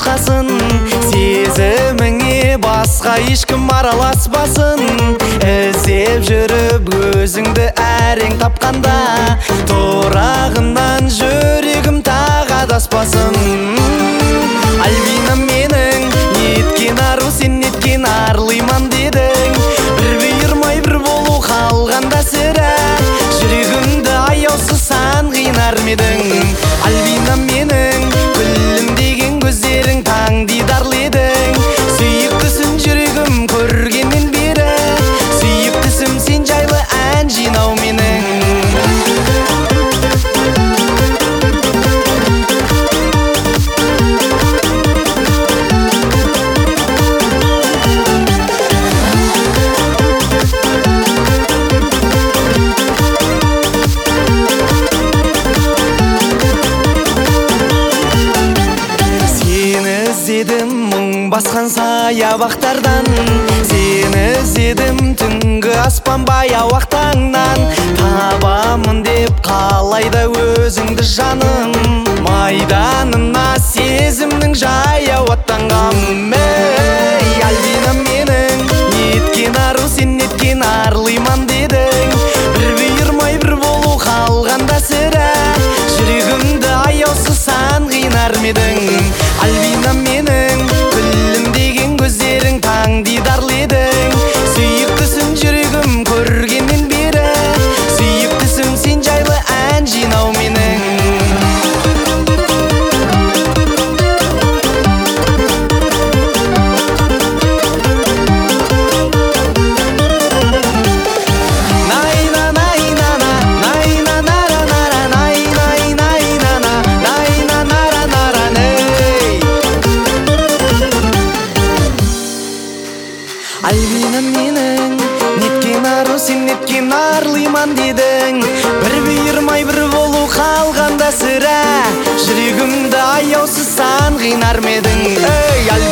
башкасын, сезимиңе баска ешкім араласпасын. Іздеп жүріп өзіңді әрең тапқанда, торағынан жүрегім тағы адаспасын. Альбина менің, неткен ару сен неткен арлыман дедің. Бір бұйырмай бір болу қалғанда сірә, жүрегімді аяусыз сан қинар медің. Альбина менің, күлім деген көздерің таң дидарлы едің. Сүйіктісін жүрегім көргеннен бері, сүйіктісім сен жайлы ән жинау менің. Іздедім мұң басқан саябақтардан, сені іздедім түнгі аспан баяу ақтаңнан. Табамын деп қалайда өзіңді жаным, майданына сезімнің жаяу аттанғам. Ей, Альбина менің, неткен ару сен неткен арлыман дедің. Бір бұйырмай бір болу қалғанда сірә, жүрегімді аяусыз сан қинар медің. Альбина менің, күлім деген көздерің таң дидарлы едің. Сүйіктісін жүрегім көргеннен бері, сүйіктісім сен жайлы ән жинау менің. Альбина менің, неткен ару сен неткен арлыман дедің. Бір бұйырмай бір болу қалғанда сірә, жүрегімді аяусыз сан қинар медің. Ей,